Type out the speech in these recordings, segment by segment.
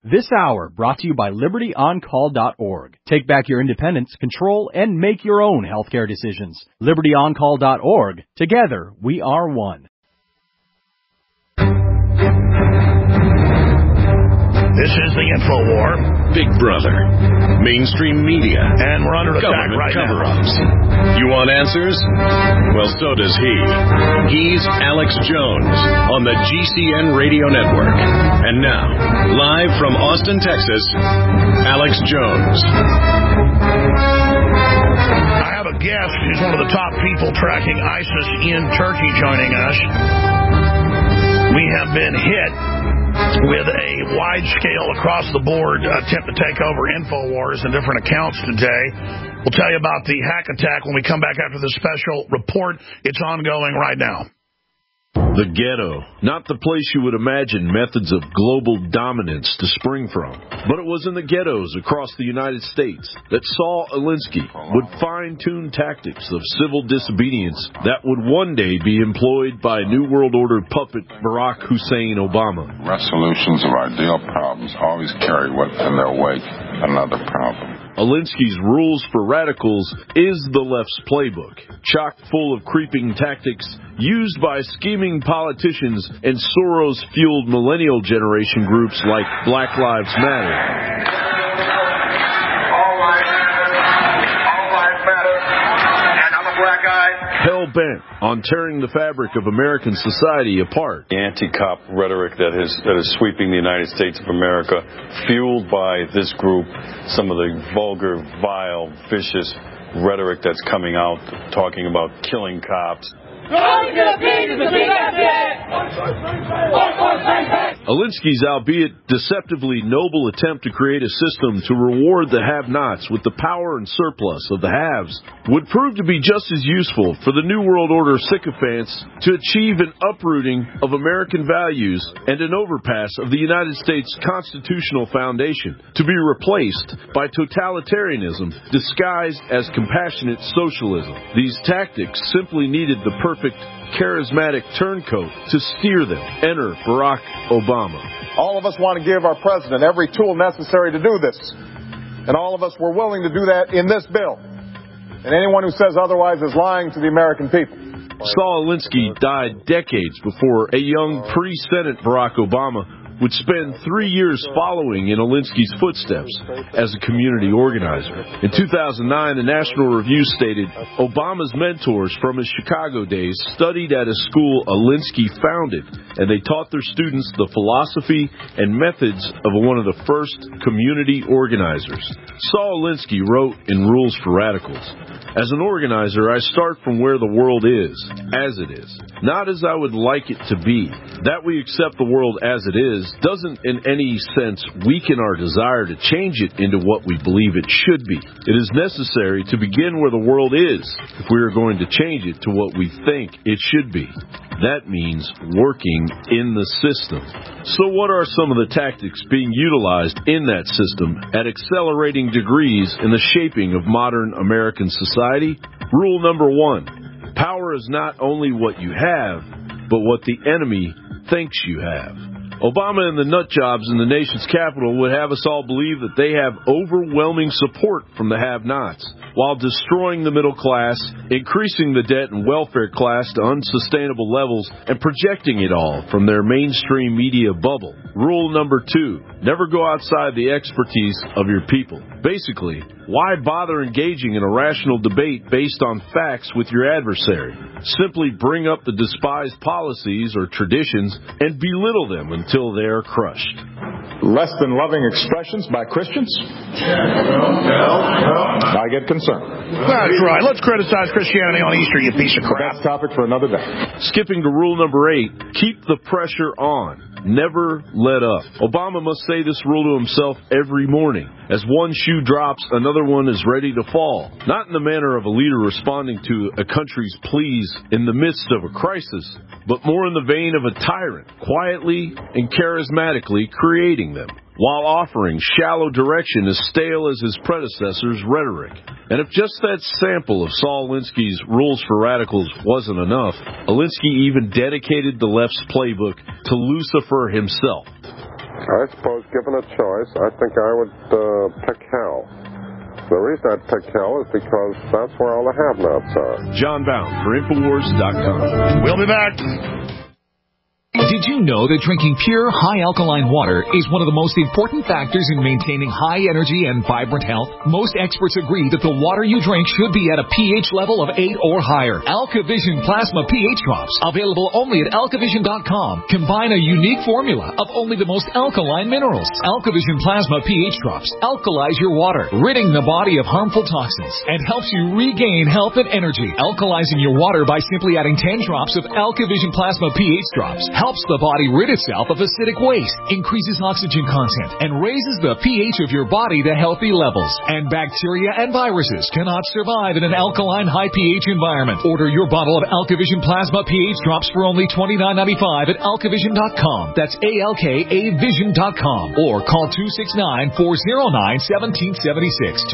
This hour brought to you by LibertyOnCall.org. Take back your independence, control, and make your own healthcare decisions. LibertyOnCall.org. Together, we are one. This is the InfoWar. Big Brother. Mainstream media. And we're under attack right cover-ups. You want answers? Well, so does he. He's Alex Jones on the GCN Radio Network. And now, live from Austin, Texas, Alex Jones. I have a guest who's one of the top people tracking ISIS in Turkey joining us. We have been hit with a wide-scale, across-the-board attempt to take over InfoWars and different accounts today. We'll tell you about the hack attack when we come back after the special report. It's ongoing right now. The ghetto, not the place you would imagine methods of global dominance to spring from. But it was in the ghettos across the United States that Saul Alinsky would fine-tune tactics of civil disobedience that would one day be employed by New World Order puppet Barack Hussein Obama. Resolutions of ideal problems always carry in their wake another problem. Alinsky's Rules for Radicals is the left's playbook, chock full of creeping tactics used by scheming politicians and Soros-fueled millennial generation groups like Black Lives Matter. All lives matter, and I'm a black guy. Hell-bent on tearing the fabric of American society apart. The anti-cop rhetoric that is sweeping the United States of America, fueled by this group, some of the vulgar, vile, vicious rhetoric that's coming out, talking about killing cops. Alinsky's albeit deceptively noble attempt to create a system to reward the have-nots with the power and surplus of the haves would prove to be just as useful for the New World Order sycophants to achieve an uprooting of American values and an overpass of the United States constitutional foundation to be replaced by totalitarianism disguised as compassionate socialism. These tactics simply needed the perfect charismatic turncoat to steer them. Enter Barack Obama. All of us want to give our president every tool necessary to do this. And all of us were willing to do that in this bill. And anyone who says otherwise is lying to the American people. Saul Alinsky died decades before a young pre-Senate Barack Obama would spend 3 years following in Alinsky's footsteps as a community organizer. In 2009, the National Review stated, Obama's mentors from his Chicago days studied at a school Alinsky founded, and they taught their students the philosophy and methods of one of the first community organizers. Saul Alinsky wrote in Rules for Radicals, as an organizer, I start from where the world is, as it is, not as I would like it to be. That we accept the world as it is doesn't in any sense weaken our desire to change it into what we believe it should be. It is necessary to begin where the world is if we are going to change it to what we think it should be. That means working in the system. So what are some of the tactics being utilized in that system at accelerating degrees in the shaping of modern American society? Rule number 1. Power is not only what you have, but what the enemy thinks you have. Obama and the nut jobs in the nation's capital would have us all believe that they have overwhelming support from the have-nots, while destroying the middle class, increasing the debt and welfare class to unsustainable levels, and projecting it all from their mainstream media bubble. Rule number 2, never go outside the expertise of your people. Basically, why bother engaging in a rational debate based on facts with your adversary? Simply bring up the despised policies or traditions and belittle them until they are crushed. Less than loving expressions by Christians? I get concerned. That's right. Let's criticize Christianity on Easter, you piece of crap. That's topic for another day. Skipping to rule number 8, keep the pressure on. Never let up. Obama must say this rule to himself every morning. As one shoe drops, another one is ready to fall. Not in the manner of a leader responding to a country's pleas in the midst of a crisis, but more in the vein of a tyrant, quietly and charismatically creating them, while offering shallow direction as stale as his predecessor's rhetoric. And if just that sample of Saul Alinsky's Rules for Radicals wasn't enough, Alinsky even dedicated the left's playbook to Lucifer himself. I suppose, given a choice, I think I would pick hell. The reason I'd pick hell is because that's where all the have-nots are. John Bound for Infowars.com. We'll be back. Did you know that drinking pure, high-alkaline water is one of the most important factors in maintaining high energy and vibrant health? Most experts agree that the water you drink should be at a pH level of 8 or higher. AlkaVision Plasma pH Drops, available only at AlkaVision.com, combine a unique formula of only the most alkaline minerals. AlkaVision Plasma pH Drops alkalize your water, ridding the body of harmful toxins, and helps you regain health and energy. Alkalizing your water by simply adding 10 drops of AlkaVision Plasma pH Drops helps the body rid itself of acidic waste, increases oxygen content, and raises the pH of your body to healthy levels. And bacteria and viruses cannot survive in an alkaline high pH environment. Order your bottle of AlkaVision Plasma pH Drops for only $29.95 at AlkaVision.com. That's ALKAVision.com. Or call 269-409-1776.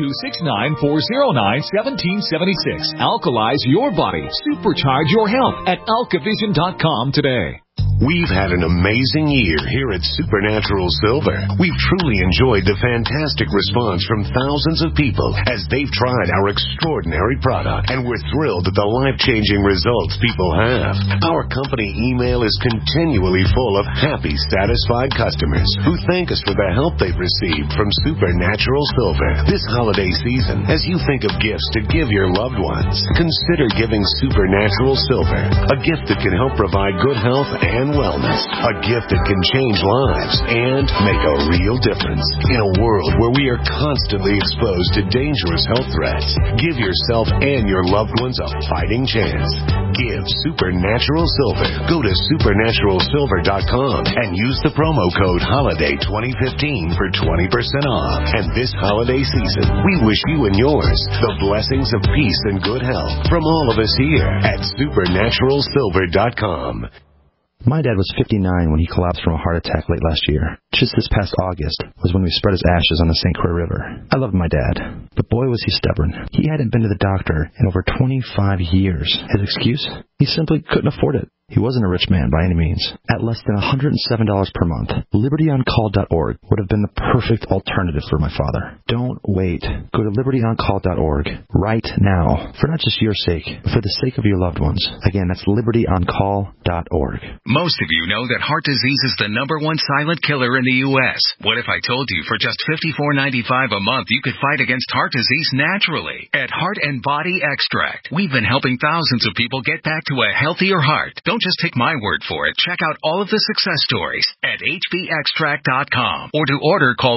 269-409-1776. Alkalize your body. Supercharge your health at AlkaVision.com today. We've had an amazing year here at Supernatural Silver. We've truly enjoyed the fantastic response from thousands of people as they've tried our extraordinary product, and we're thrilled at the life-changing results people have. Our company email is continually full of happy, satisfied customers who thank us for the help they've received from Supernatural Silver. This holiday season, as you think of gifts to give your loved ones, consider giving Supernatural Silver, a gift that can help provide good health and wellness, a gift that can change lives and make a real difference in a world where we are constantly exposed to dangerous health threats. Give yourself and your loved ones a fighting chance. Give Supernatural Silver. Go to supernaturalsilver.com and use the promo code HOLIDAY2015 for 20% off. And this holiday season, we wish you and yours the blessings of peace and good health from all of us here at supernaturalsilver.com. My dad was 59 when he collapsed from a heart attack late last year. Just this past August was when we spread his ashes on the St. Croix River. I loved my dad, but boy was he stubborn. He hadn't been to the doctor in over 25 years. His excuse? He simply couldn't afford it. He wasn't a rich man by any means. At less than $107 per month, LibertyOnCall.org would have been the perfect alternative for my father. Don't wait. Go to LibertyOnCall.org right now, for not just your sake, but for the sake of your loved ones. Again, that's LibertyOnCall.org. Most of you know that heart disease is the #1 silent killer in the U.S. What if I told you for just $54.95 a month you could fight against heart disease naturally? At Heart and Body Extract, we've been helping thousands of people get back to a healthier heart. Don't just take my word for it. Check out all of the success stories at hbextract.com. Or to order, call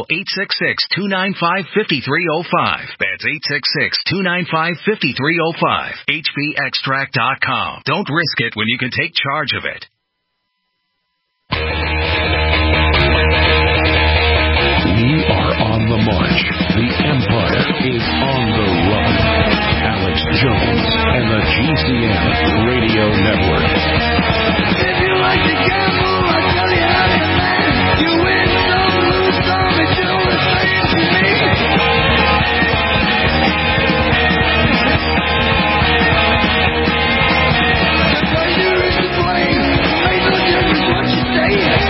866-295-5305. That's 866-295-5305. hbextract.com. Don't risk it when you can take charge of it. We are on the march. The Empire is on the run. Alex Jones and the GCN Radio Network. If you like to gamble, I'll tell you how to land. You win some, lose some, it's all the same to me. The failure is to blame. Ain't no difference what you say.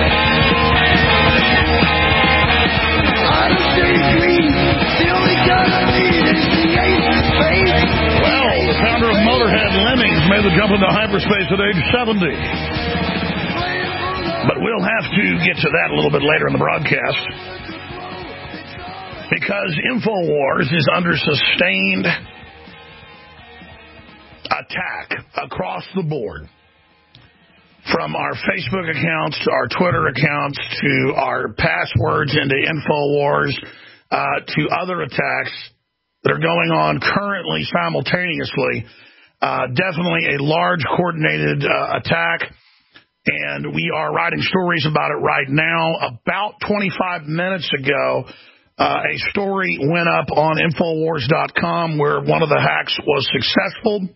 I don't stay green. The only gun I need is the ace of spades. Well, the founder of Motorhead, Lemmings, made the jump into hyperspace at age 70. But we'll have to get to that a little bit later in the broadcast, because InfoWars is under sustained attack across the board. From our Facebook accounts to our Twitter accounts to our passwords into InfoWars to other attacks that are going on currently simultaneously. Definitely a large coordinated attack, and we are writing stories about it right now. About 25 minutes ago, a story went up on Infowars.com where one of the hacks was successful.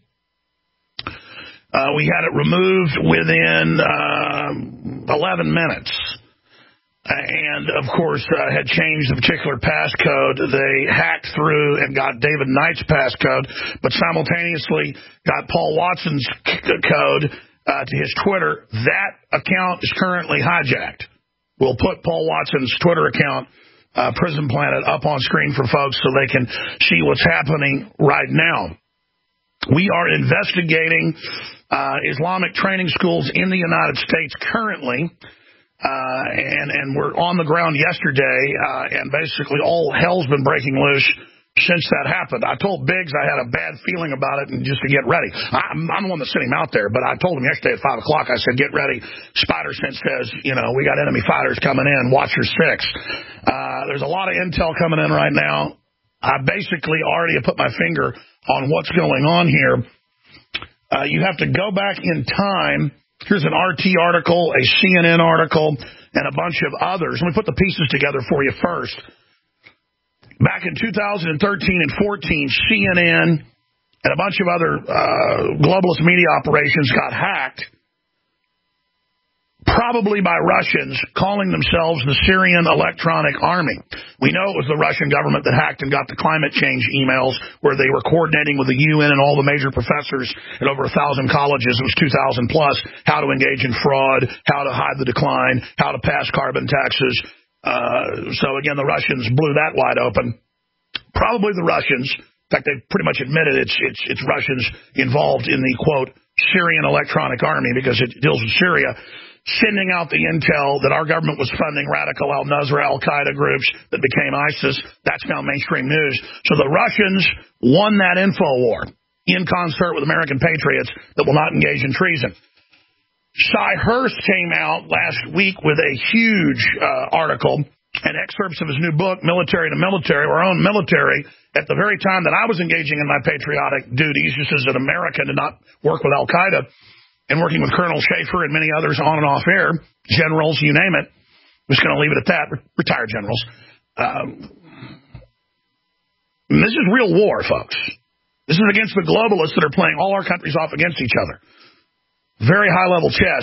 We had it removed within 11 minutes. And, of course, had changed the particular passcode. They hacked through and got David Knight's passcode, but simultaneously got Paul Watson's code to his Twitter. That account is currently hijacked. We'll put Paul Watson's Twitter account, Prison Planet, up on screen for folks so they can see what's happening right now. We are investigating Islamic training schools in the United States currently, and we're on the ground yesterday, and basically all hell's been breaking loose since that happened. I told Biggs I had a bad feeling about it and just to get ready. I'm the one that sent him out there, but I told him yesterday at 5 o'clock, I said, get ready. Spider Sense says, we got enemy fighters coming in. Watch your six. There's a lot of intel coming in right now. I basically already have put my finger on what's going on here. You have to go back in time. Here's an RT article, a CNN article, and a bunch of others. Let me put the pieces together for you first. Back in 2013 and 14, CNN and a bunch of other globalist media operations got hacked, probably by Russians calling themselves the Syrian Electronic Army. We know it was the Russian government that hacked and got the climate change emails where they were coordinating with the UN and all the major professors at over 1,000 colleges. It was 2,000 plus, how to engage in fraud, how to hide the decline, how to pass carbon taxes. So again, the Russians blew that wide open. Probably the Russians. In fact, they pretty much admitted it's Russians involved in the, quote, Syrian Electronic Army because it deals with Syria, sending out the intel that our government was funding radical al-Nusra, al-Qaeda groups that became ISIS. That's now mainstream news. So the Russians won that info war in concert with American patriots that will not engage in treason. Cy Hurst came out last week with a huge article and excerpts of his new book, Military to Military, our own military, at the very time that I was engaging in my patriotic duties, just as an American to not work with al-Qaeda, and working with Colonel Schaefer and many others on and off air, generals, you name it. I'm just going to leave it at that, retired generals. This is real war, folks. This is against the globalists that are playing all our countries off against each other. Very high-level chess.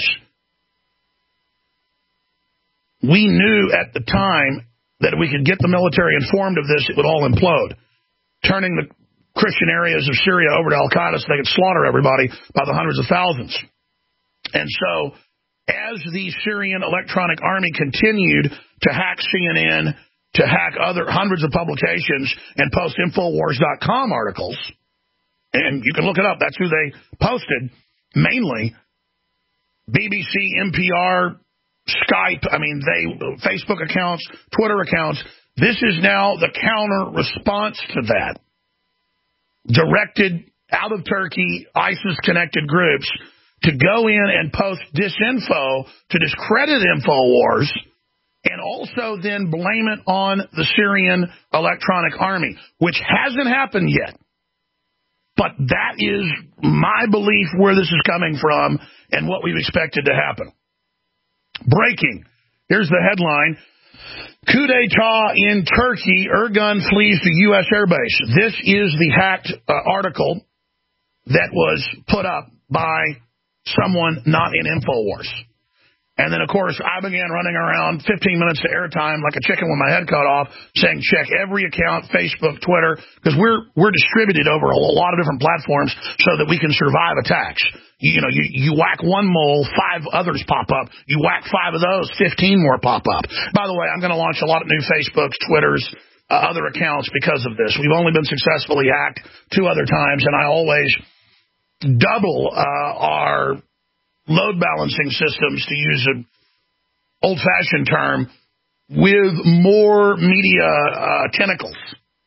We knew at the time that if we could get the military informed of this, it would all implode, turning the Christian areas of Syria over to al-Qaeda so they could slaughter everybody by the hundreds of thousands. And so as the Syrian Electronic Army continued to hack CNN, to hack other hundreds of publications and post Infowars.com articles, and you can look it up, that's who they posted, mainly BBC, NPR, Skype, Facebook accounts, Twitter accounts. This is now the counter response to that. Directed out of Turkey, ISIS-connected groups to go in and post disinfo to discredit InfoWars and also then blame it on the Syrian Electronic Army, which hasn't happened yet. But that is my belief where this is coming from and what we've expected to happen. Breaking. Here's the headline. Coup d'etat in Turkey. Ergun flees to U.S. airbase. This is the hacked article that was put up by someone not in InfoWars. And then, of course, I began running around 15 minutes to airtime like a chicken with my head cut off, saying check every account, Facebook, Twitter, because we're distributed over a lot of different platforms so that we can survive attacks. You whack one mole, 5 others pop up. You whack 5 of those, 15 more pop up. By the way, I'm going to launch a lot of new Facebooks, Twitters, other accounts because of this. We've only been successfully hacked 2 other times, and I always double our load balancing systems, to use an old-fashioned term, with more media tentacles.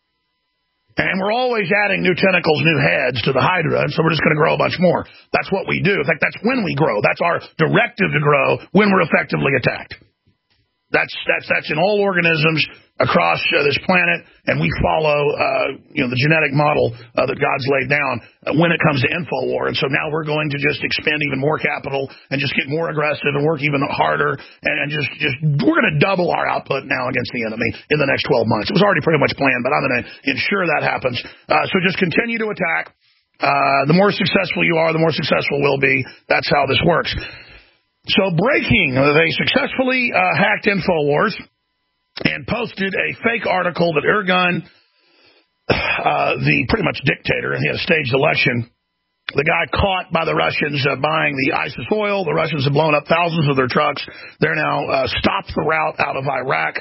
And we're always adding new tentacles, new heads to the Hydra, and so we're just going to grow a bunch more. That's what we do. In fact, that's when we grow. That's our directive to grow when we're effectively attacked. That's in all organisms across this planet, and we follow the genetic model that God's laid down when it comes to InfoWar. And so now we're going to just expend even more capital and just get more aggressive and work even harder, and just we're going to double our output now against the enemy in the next 12 months. It was already pretty much planned, but I'm going to ensure that happens. So just continue to attack. The more successful you are, the more successful we'll be. That's how this works. So breaking, they successfully hacked InfoWars and posted a fake article that Ergun, the pretty much dictator, and he had a staged election, The guy caught by the Russians buying the ISIS oil. The Russians have blown up thousands of their trucks. They're now stopped the route out of Iraq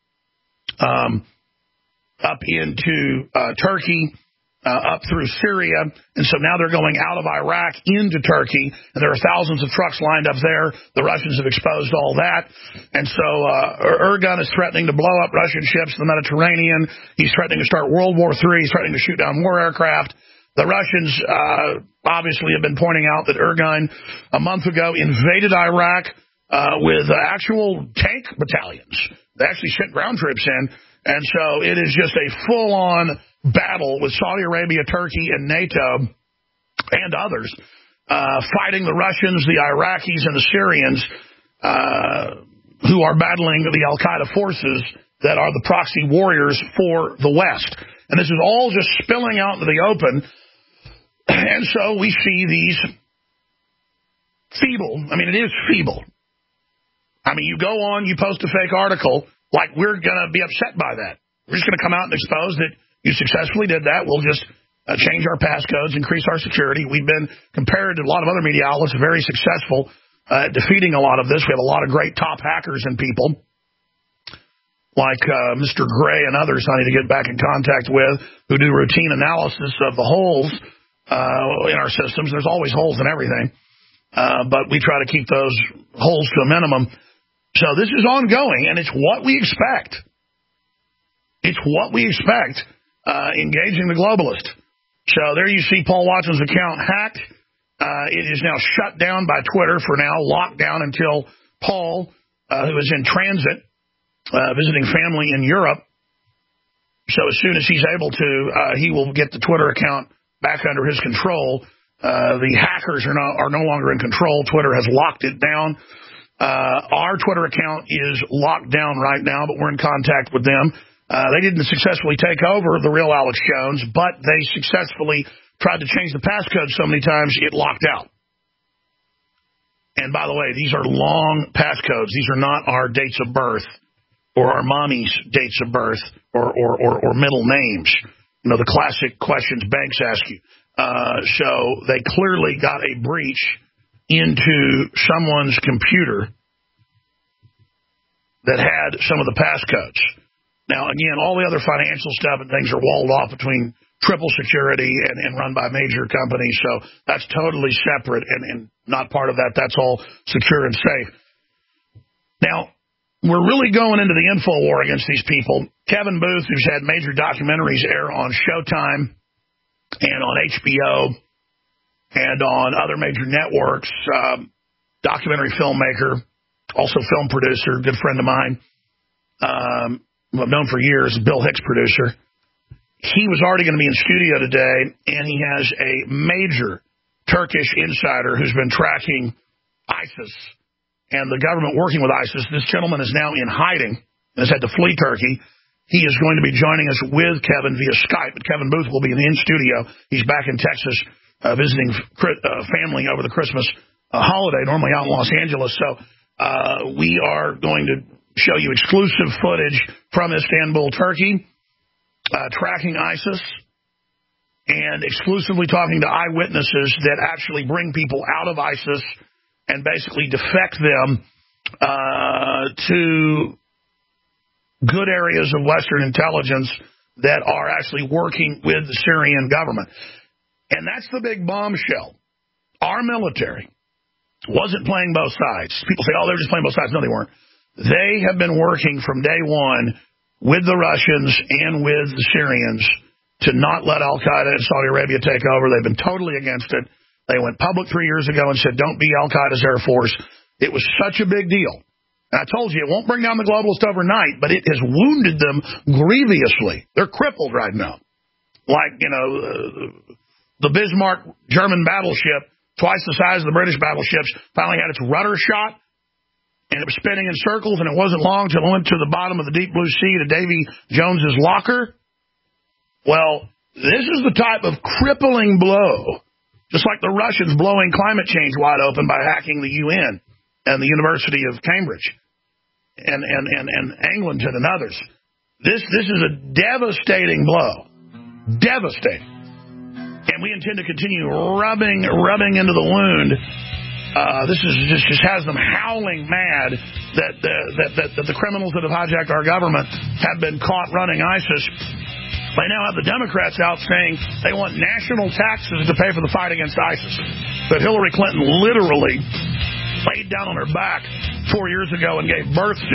up into Turkey, up through Syria. And so now they're going out of Iraq into Turkey, and there are thousands of trucks lined up there. The Russians have exposed all that. And so Erdogan is threatening to blow up Russian ships in the Mediterranean. He's threatening to start World War III. He's threatening to shoot down more aircraft. The Russians obviously have been pointing out that Erdogan a month ago invaded Iraq with actual tank battalions. They actually sent ground troops in. And so it is just a full-on battle with Saudi Arabia, Turkey, and NATO and others fighting the Russians, the Iraqis, and the Syrians who are battling the al-Qaeda forces that are the proxy warriors for the West. And this is all just spilling out into the open. And so we see these feeble, I mean, it is feeble. I mean, you go on, you post a fake article, like we're going to be upset by that. We're just going to come out and expose that you successfully did that. We'll just change our passcodes, increase our security. We've been, compared to a lot of other media outlets, very successful at defeating a lot of this. We have a lot of great top hackers and people like Mr. Gray and others I need to get back in contact with who do routine analysis of the holes in our systems. There's always holes in everything, but we try to keep those holes to a minimum. So this is ongoing, and it's what we expect. It's what we expect, engaging the globalist. So there you see Paul Watson's account hacked. It is now shut down by Twitter for now, locked down until Paul, who is in transit, visiting family in Europe. So as soon as he's able to, he will get the Twitter account back under his control. The hackers are no longer in control. Twitter has locked it down. Our Twitter account is locked down right now, but we're in contact with them. They didn't successfully take over the real Alex Jones, but they successfully tried to change the passcode so many times it locked out. And by the way, these are long passcodes. These are not our dates of birth or our mommy's dates of birth or middle names. You know, the classic questions banks ask you. So they clearly got a breach into someone's computer that had some of the passcodes. Now, again, all the other financial stuff and things are walled off between triple security and run by major companies, so that's totally separate and not part of that. That's all secure and safe. Now, we're really going into the info war against these people. Kevin Booth, who's had major documentaries air on Showtime and on HBO and on other major networks, documentary filmmaker, also film producer, good friend of mine, I've known for years, Bill Hicks producer. He was already going to be in studio today, and he has a major Turkish insider who's been tracking ISIS and the government working with ISIS. This gentleman is now in hiding and has had to flee Turkey. He is going to be joining us with Kevin via Skype, but Kevin Booth will be in studio. He's back in Texas visiting family over the Christmas holiday, normally out in Los Angeles. So we are going to show you exclusive footage from Istanbul, Turkey, tracking ISIS, and exclusively talking to eyewitnesses that actually bring people out of ISIS and basically defect them to good areas of Western intelligence that are actually working with the Syrian government. And that's the big bombshell. Our military wasn't playing both sides. People say, oh, they're just playing both sides. No, they weren't. They have been working from day one with the Russians and with the Syrians to not let al-Qaeda and Saudi Arabia take over. They've been totally against it. They went public 3 years ago and said, don't be al-Qaeda's Air Force. It was such a big deal. And I told you, it won't bring down the globalist overnight, but it has wounded them grievously. They're crippled right now. Like, you know, the Bismarck German battleship, twice the size of the British battleships, finally had its rudder shot, and it was spinning in circles, and it wasn't long till it went to the bottom of the deep blue sea to Davy Jones's locker. Well, this is the type of crippling blow, just like the Russians blowing climate change wide open by hacking the UN and the University of Cambridge and Angleton and others. This is a devastating blow. Devastating. And we intend to continue rubbing into the wound. This is just has them howling mad that the criminals that have hijacked our government have been caught running ISIS. They now have the Democrats out saying they want national taxes to pay for the fight against ISIS. But Hillary Clinton literally laid down on her back 4 years ago and gave birth to.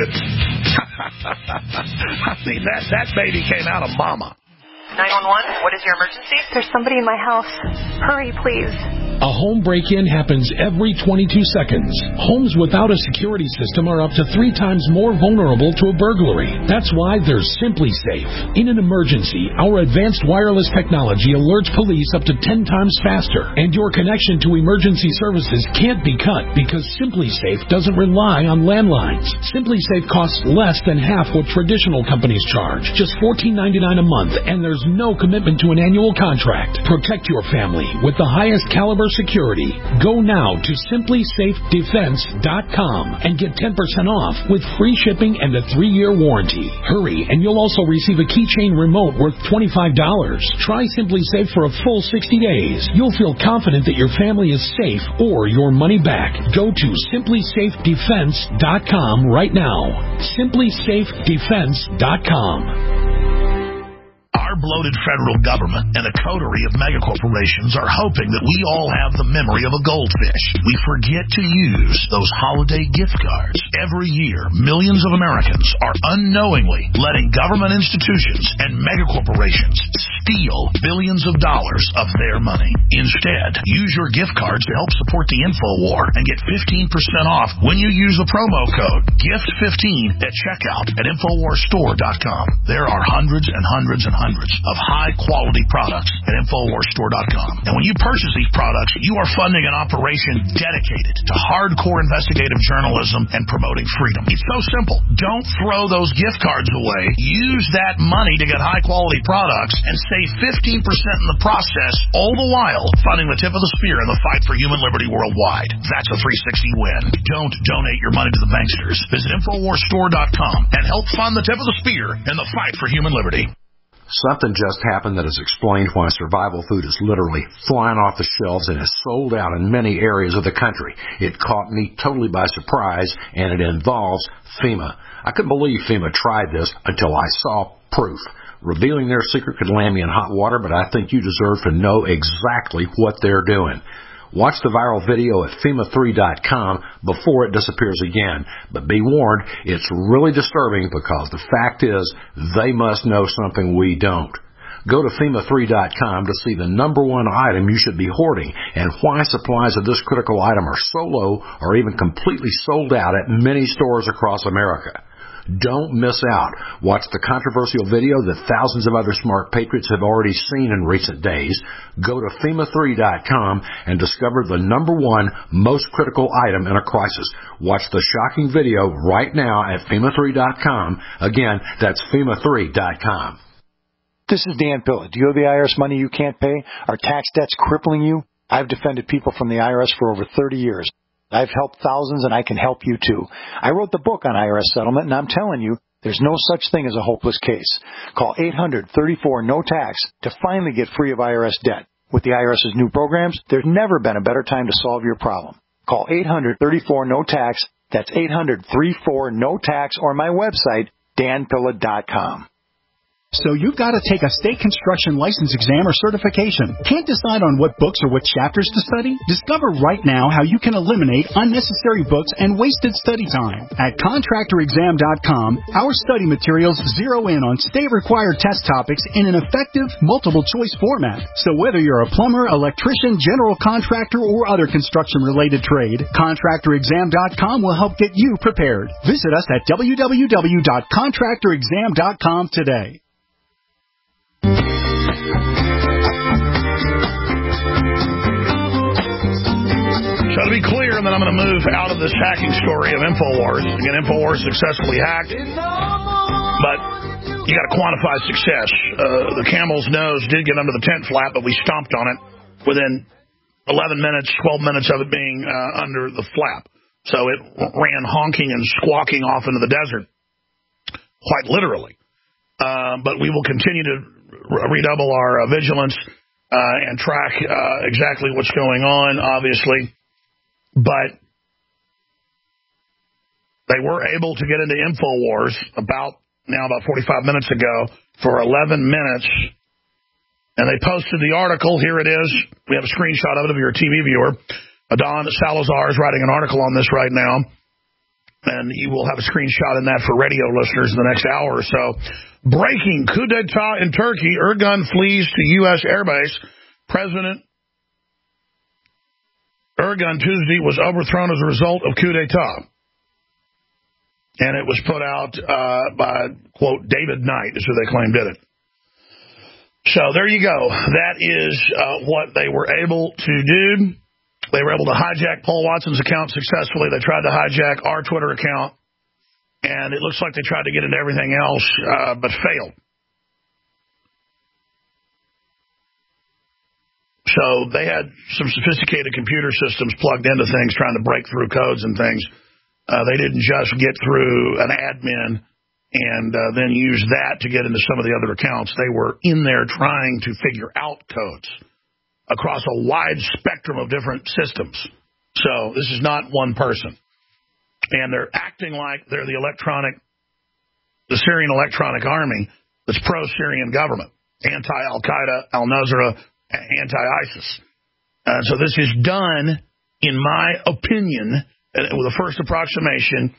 I mean, that baby came out of mama. 911, what is your emergency? There's somebody in my house. Hurry, please. A home break-in happens every 22 seconds. Homes without a security system are up to 3 times more vulnerable to a burglary. That's why there's Simply Safe. In an emergency, our advanced wireless technology alerts police up to 10 times faster, and your connection to emergency services can't be cut because Simply Safe doesn't rely on landlines. Simply Safe costs less than half what traditional companies charge, just $14.99 a month, and there's no commitment to an annual contract. Protect your family with the highest caliber security. Go now to simplysafedefense.com and get 10% off with free shipping and a 3-year warranty. Hurry, and you'll also receive a keychain remote worth $25. Try Simply Safe for a full 60 days. You'll feel confident that your family is safe or your money back. Go to simplysafedefense.com right now. simplysafedefense.com. Our bloated federal government and a coterie of megacorporations are hoping that we all have the memory of a goldfish. We forget to use those holiday gift cards. Every year, millions of Americans are unknowingly letting government institutions and megacorporations steal billions of dollars of their money. Instead, use your gift cards to help support the InfoWar and get 15% off when you use the promo code GIFT15 at checkout at InfoWarsStore.com. There are hundreds and hundreds and hundreds of high-quality products at InfoWarsStore.com. And when you purchase these products, you are funding an operation dedicated to hardcore investigative journalism and promoting freedom. It's so simple. Don't throw those gift cards away. Use that money to get high-quality products and save 15% in the process, all the while funding the tip of the spear in the fight for human liberty worldwide. That's a 360 win. Don't donate your money to the banksters. Visit InfoWarsStore.com and help fund the tip of the spear in the fight for human liberty. Something just happened that has explained why survival food is literally flying off the shelves and is sold out in many areas of the country. It caught me totally by surprise, and it involves FEMA. I couldn't believe FEMA tried this until I saw proof. Revealing their secret could land me in hot water, but I think you deserve to know exactly what they're doing. Watch the viral video at FEMA3.com before it disappears again. But be warned, it's really disturbing because the fact is they must know something we don't. Go to FEMA3.com to see the #1 item you should be hoarding and why supplies of this critical item are so low or even completely sold out at many stores across America. Don't miss out. Watch the controversial video that thousands of other smart patriots have already seen in recent days. Go to FEMA3.com and discover the #1 most critical item in a crisis. Watch the shocking video right now at FEMA3.com. Again, that's FEMA3.com. This is Dan Pilla. Do you owe the IRS money you can't pay? Are tax debts crippling you? I've defended people from the IRS for over 30 years. I've helped thousands, and I can help you, too. I wrote the book on IRS settlement, and I'm telling you, there's no such thing as a hopeless case. Call 800-34-NO-TAX to finally get free of IRS debt. With the IRS's new programs, there's never been a better time to solve your problem. Call 800-34-NO-TAX. That's 800-34-NO-TAX, or my website, danpilla.com. So you've got to take a state construction license exam or certification. Can't decide on what books or what chapters to study? Discover right now how you can eliminate unnecessary books and wasted study time. At contractorexam.com, our study materials zero in on state-required test topics in an effective, multiple-choice format. So whether you're a plumber, electrician, general contractor, or other construction-related trade, contractorexam.com will help get you prepared. Visit us at www.contractorexam.com today. So to be clear, and then I'm going to move out of this hacking story of InfoWars. Again, InfoWars successfully hacked, but you got to quantify success. The camel's nose did get under the tent flap, but we stomped on it within 11 minutes, 12 minutes of it being under the flap. So it ran honking and squawking off into the desert, quite literally. But we will continue to redouble our vigilance. and track exactly what's going on, obviously. But they were able to get into InfoWars about 45 minutes ago for 11 minutes. And they posted the article. Here it is. We have a screenshot of it if you're a TV viewer. Don Salazar is writing an article on this right now. And you will have a screenshot in that for radio listeners in the next hour or so. Breaking coup d'etat in Turkey. Erdogan flees to U.S. airbase. President Erdogan Tuesday was overthrown as a result of coup d'etat. And it was put out by, quote, David Knight, is who they claim did it. So there you go. That is what they were able to do. They were able to hijack Paul Watson's account successfully. They tried to hijack our Twitter account. And it looks like they tried to get into everything else, but failed. So they had some sophisticated computer systems plugged into things, trying to break through codes and things. They didn't just get through an admin and then use that to get into some of the other accounts. They were in there trying to figure out codes across a wide spectrum of different systems. So this is not one person. And they're acting like they're the Syrian Electronic Army that's pro-Syrian government, anti-Al-Qaeda, al-Nusra, anti-ISIS. So this is done, in my opinion, with a first approximation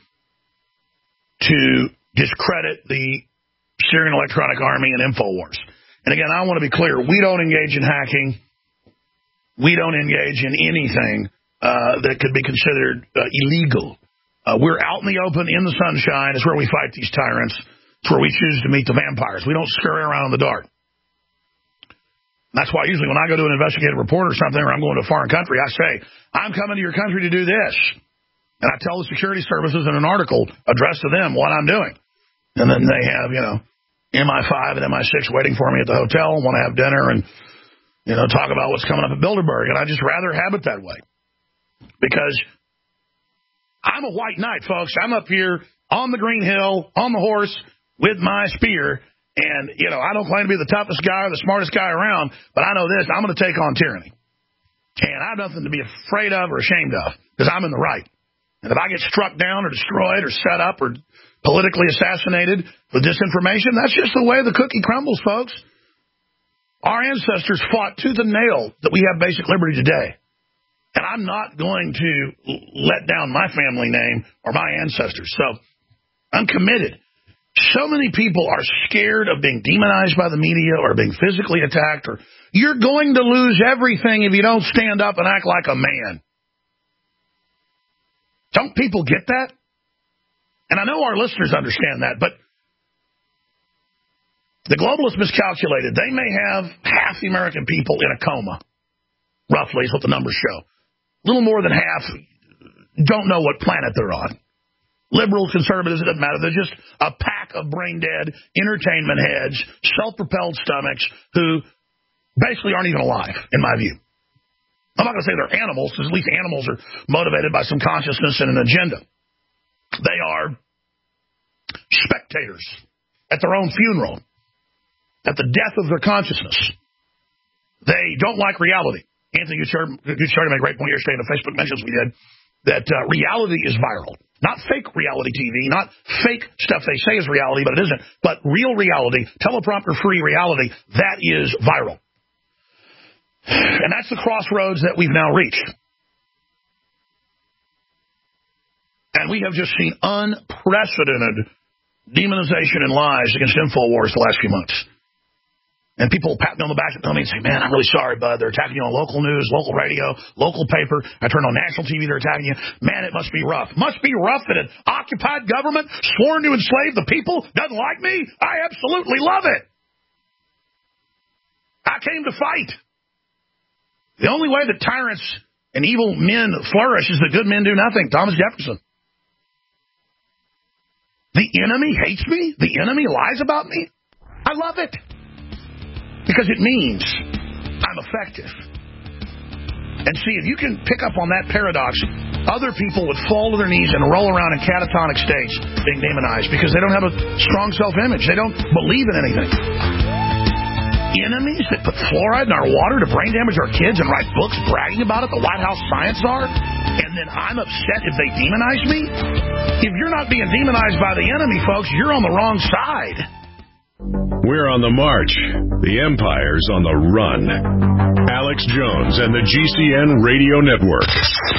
to discredit the Syrian Electronic Army and InfoWars. And again, I want to be clear. We don't engage in hacking. We don't engage in anything that could be considered illegal. We're out in the open, in the sunshine. It's where we fight these tyrants. It's where we choose to meet the vampires. We don't scurry around in the dark. That's why usually when I go to an investigative report or something, or I'm going to a foreign country, I say, I'm coming to your country to do this. And I tell the security services in an article addressed to them what I'm doing. And then they have, MI5 and MI6 waiting for me at the hotel, want to have dinner and, talk about what's coming up at Bilderberg. And I just rather have it that way. Because I'm a white knight, folks. I'm up here on the green hill, on the horse, with my spear. And, I don't claim to be the toughest guy or the smartest guy around, but I know this, I'm going to take on tyranny. And I have nothing to be afraid of or ashamed of, because I'm in the right. And if I get struck down or destroyed or set up or politically assassinated with disinformation, that's just the way the cookie crumbles, folks. Our ancestors fought tooth and nail that we have basic liberty today. And I'm not going to let down my family name or my ancestors. So I'm committed. So many people are scared of being demonized by the media or being physically attacked, or you're going to lose everything if you don't stand up and act like a man. Don't people get that? And I know our listeners understand that, but the globalists miscalculated. They may have half the American people in a coma, roughly is what the numbers show. A little more than half don't know what planet they're on. Liberals, conservatives, it doesn't matter. They're just a pack of brain-dead entertainment heads, self-propelled stomachs who basically aren't even alive, in my view. I'm not going to say they're animals, because at least animals are motivated by some consciousness and an agenda. They are spectators at their own funeral, at the death of their consciousness. They don't like reality. Anthony Gutierrez made a great point yesterday in the Facebook mentions we did, that reality is viral. Not fake reality TV, not fake stuff they say is reality, but it isn't. But real reality, teleprompter-free reality, that is viral. And that's the crossroads that we've now reached. And we have just seen unprecedented demonization and lies against InfoWars the last few months. And people pat me on the back and tell me and say, man, I'm really sorry, bud. They're attacking you on local news, local radio, local paper. I turn on national TV, they're attacking you. Man, it must be rough. Must be rough that an occupied government sworn to enslave the people doesn't like me? I absolutely love it. I came to fight. The only way that tyrants and evil men flourish is that good men do nothing. Thomas Jefferson. The enemy hates me? The enemy lies about me? I love it. Because it means I'm effective. And see, if you can pick up on that paradox, other people would fall to their knees and roll around in catatonic states being demonized because they don't have a strong self-image. They don't believe in anything. enemies that put fluoride in our water to brain damage our kids and write books bragging about it, the White House science czar, and then I'm upset if they demonize me? If you're not being demonized by the enemy, folks, you're on the wrong side. We're on the march. The Empire's on the run. Alex Jones and the GCN Radio Network.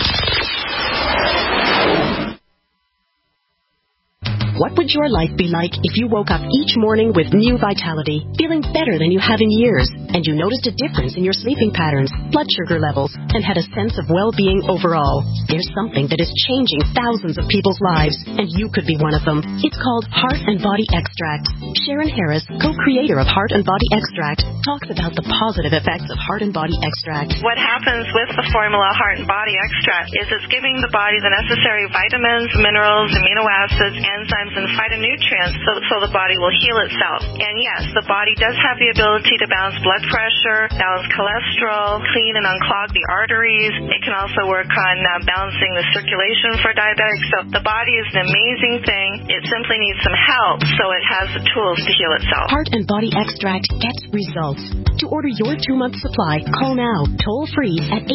What would your life be like if you woke up each morning with new vitality, feeling better than you have in years, and you noticed a difference in your sleeping patterns, blood sugar levels, and had a sense of well-being overall? There's something that is changing thousands of people's lives, and you could be one of them. It's called Heart and Body Extract. Sharon Harris, co-creator of Heart and Body Extract, talks about the positive effects of Heart and Body Extract. What happens with the formula Heart and Body Extract is it's giving the body the necessary vitamins, minerals, amino acids, enzymes, and phytonutrients so the body will heal itself. And yes, the body does have the ability to balance blood pressure, balance cholesterol, clean and unclog the arteries. It can also work on balancing the circulation for diabetics. So the body is an amazing thing. It simply needs some help so it has the tools to heal itself. Heart and Body Extract gets results. To order your 2-month supply, call now, toll free at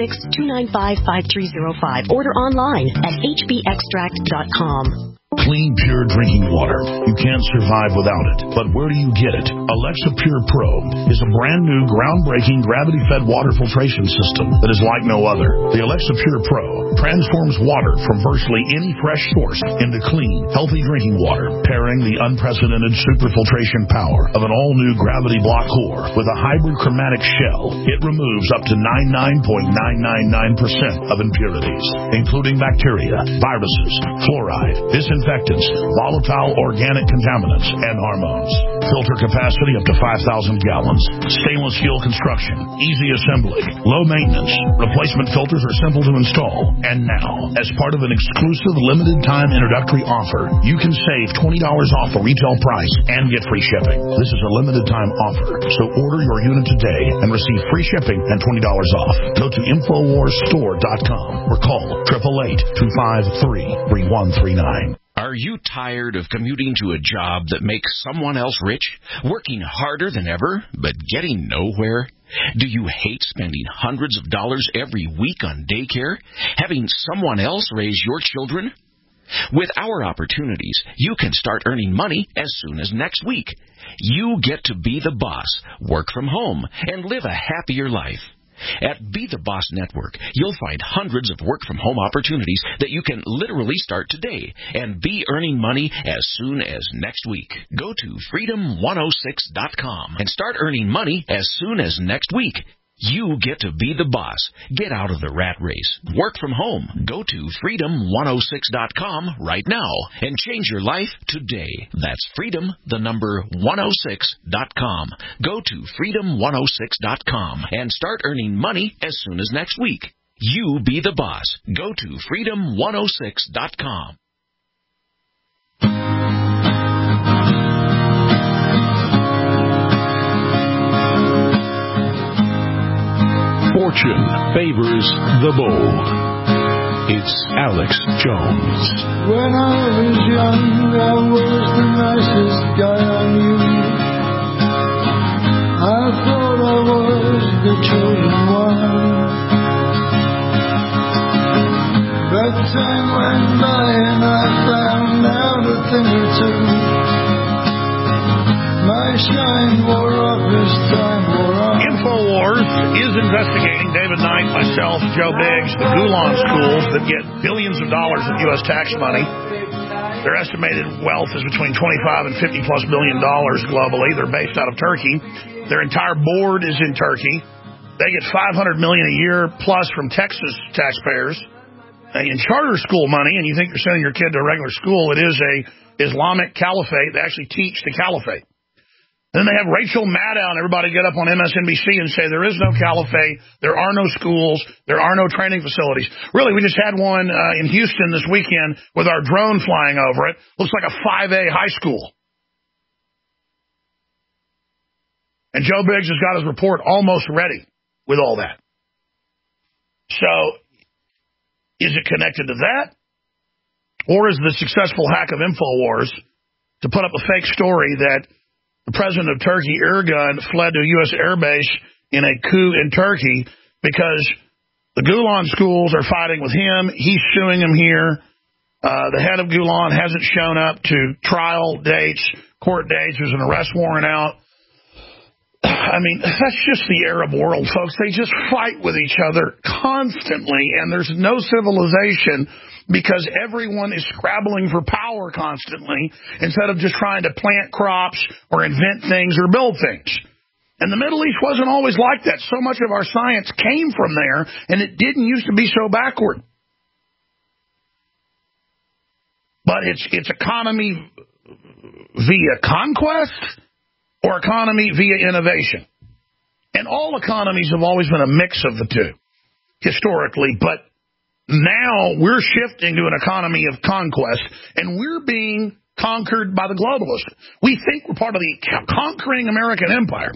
866-295-5305. Order online at hbextract.com. Clean, pure drinking water. You can't survive without it. But where do you get it? Alexa Pure Pro is a brand new, groundbreaking, gravity-fed water filtration system that is like no other. The Alexa Pure Pro transforms water from virtually any fresh source into clean, healthy drinking water, pairing the unprecedented superfiltration power of an all-new gravity block core with a hybrid chromatic shell. It removes up to 99.999% of impurities, including bacteria, viruses, fluoride, disinfectants, volatile organic contaminants, and hormones. Filter capacity up to 5,000 gallons. Stainless steel construction. Easy assembly. Low maintenance. Replacement filters are simple to install. And now, as part of an exclusive limited time introductory offer, you can save $20 off the retail price and get free shipping. This is a limited time offer, so order your unit today and receive free shipping and $20 off. Go to InfoWarsStore.com or call 888-253-3139. Are you tired of commuting to a job that makes someone else rich, working harder than ever, but getting nowhere? Do you hate spending hundreds of dollars every week on daycare, having someone else raise your children? With our opportunities, you can start earning money as soon as next week. You get to be the boss, work from home, and live a happier life. At Be the Boss Network, you'll find hundreds of work-from-home opportunities that you can literally start today and be earning money as soon as next week. Go to freedom106.com and start earning money as soon as next week. You get to be the boss. Get out of the rat race. Work from home. Go to freedom106.com right now and change your life today. That's freedom106.com. Go to freedom106.com and start earning money as soon as next week. You be the boss. Go to freedom106.com. Fortune favors the bold. It's Alex Jones. When I was young, I was the nicest guy I knew. I thought I was the chosen one. But time went by and I found out a thing or two. My shine wore off as time wore on. InfoWars is investigating David Knight, myself, Joe Biggs, the Gulan schools that get billions of dollars of U.S. tax money. Their estimated wealth is between $25 and $50+ billion globally. They're based out of Turkey. Their entire board is in Turkey. They get $500 million a year plus from Texas taxpayers. In charter school money, and you think you're sending your kid to a regular school, it is a Islamic caliphate. They actually teach the caliphate. Then they have Rachel Maddow and everybody get up on MSNBC and say there is no caliphate, there are no schools, there are no training facilities. Really, we just had one in Houston this weekend with our drone flying over it. Looks like a 5A high school. And Joe Biggs has got his report almost ready with all that. So, is it connected to that? Or is the successful hack of InfoWars to put up a fake story that the president of Turkey, Erdogan, fled to a U.S. airbase in a coup in Turkey because the Gulen schools are fighting with him. He's suing them here. The head of Gulen hasn't shown up to trial dates, court dates. There's an arrest warrant out. I mean, that's just the Arab world, folks. They just fight with each other constantly, and there's no civilization because everyone is scrabbling for power constantly instead of just trying to plant crops or invent things or build things. And the Middle East wasn't always like that. So much of our science came from there, and it didn't used to be so backward. But it's economy via conquest or economy via innovation. And all economies have always been a mix of the two, historically. But now we're shifting to an economy of conquest, and we're being conquered by the globalists. We think we're part of the conquering American empire.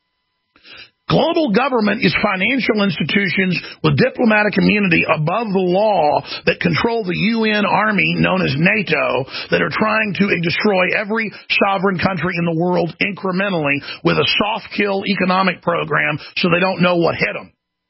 Global government is financial institutions with diplomatic immunity above the law that control the UN army known as NATO that are trying to destroy every sovereign country in the world incrementally with a soft kill economic program so they don't know what hit them.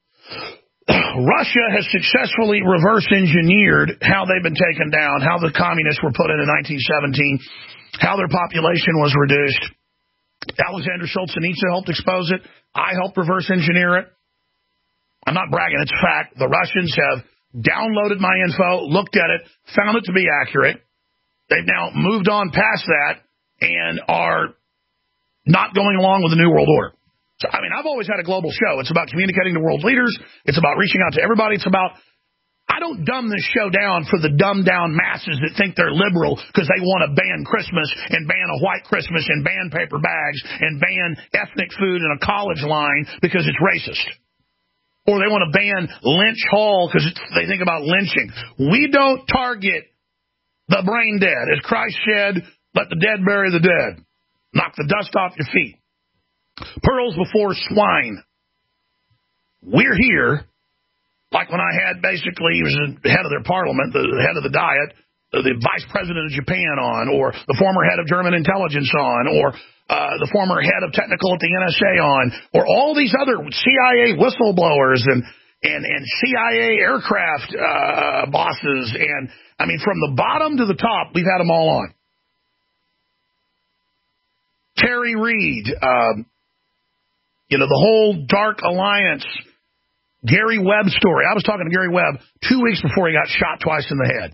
Russia has successfully reverse engineered how they've been taken down, how the communists were put in 1917, how their population was reduced. Alexander Solzhenitsyn helped expose it. I helped reverse engineer it. I'm not bragging, it's fact. The Russians have downloaded my info, looked at it, found it to be accurate. They've now moved on past that and are not going along with the New World Order. So, I mean, I've always had a global show. It's about communicating to world leaders. It's about reaching out to everybody. It's about, I don't dumb this show down for the dumbed down masses that think they're liberal because they want to ban Christmas and ban a white Christmas and ban paper bags and ban ethnic food in a college line because it's racist. Or they want to ban Lynch Hall because they think about lynching. We don't target the brain dead. As Christ said, let the dead bury the dead. Knock the dust off your feet. Pearls before swine. We're here. Like when I had basically, he was the head of their parliament, the head of the Diet, the vice president of Japan on, or the former head of German intelligence on, or the former head of technical at the NSA on, or all these other CIA whistleblowers and CIA aircraft bosses. And, I mean, from the bottom to the top, we've had them all on. Terry Reid, the whole Dark Alliance Gary Webb story. I was talking to Gary Webb 2 weeks before he got shot twice in the head.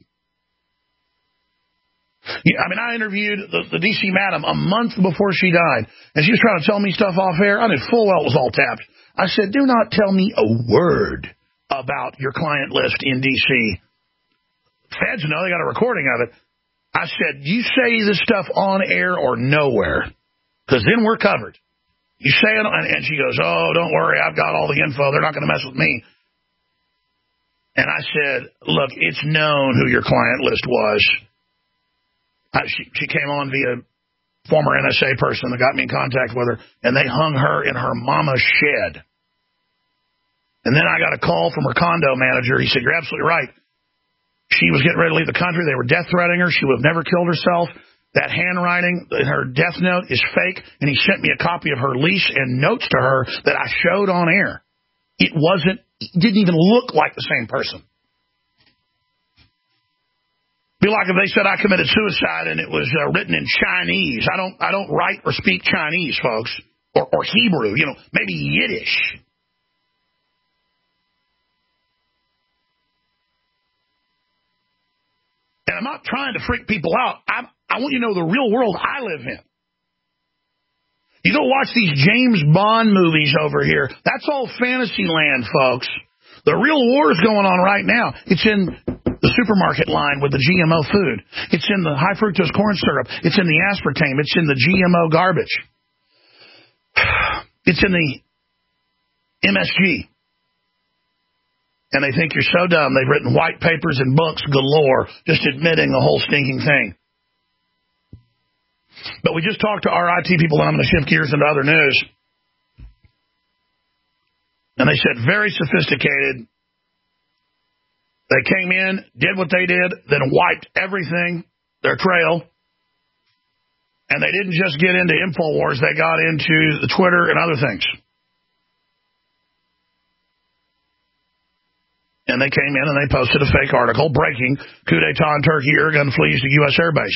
I mean, I interviewed the D.C. madam a month before she died, and she was trying to tell me stuff off air. I knew full well it was all tapped. I said, do not tell me a word about your client list in D.C. Feds know, they got a recording of it. I said, you say this stuff on air or nowhere, because then we're covered. You say it, and she goes, oh, don't worry, I've got all the info. They're not going to mess with me. And I said, look, it's known who your client list was. She came on via former NSA person that got me in contact with her, and they hung her in her mama's shed. And then I got a call from her condo manager. He said, you're absolutely right. She was getting ready to leave the country. They were death threatening her. She would have never killed herself. That handwriting in her death note is fake, and he sent me a copy of her lease and notes to her that I showed on air. It didn't even look like the same person. Be like if they said I committed suicide and it was written in Chinese. I don't write or speak Chinese, folks, or Hebrew, maybe Yiddish. And I'm not trying to freak people out. I want you to know the real world I live in. You don't watch these James Bond movies over here. That's all fantasy land, folks. The real war is going on right now. It's in the supermarket line with the GMO food. It's in the high fructose corn syrup. It's in the aspartame. It's in the GMO garbage. It's in the MSG. And they think you're so dumb. They've written white papers and books galore just admitting the whole stinking thing. But we just talked to our IT people, and I'm going to shift gears into other news. And they said very sophisticated. They came in, did what they did, then wiped everything, their trail. And they didn't just get into InfoWars, they got into the Twitter and other things. And they came in and they posted a fake article, breaking, coup d'etat in Turkey, airgun flees to U.S. airbase.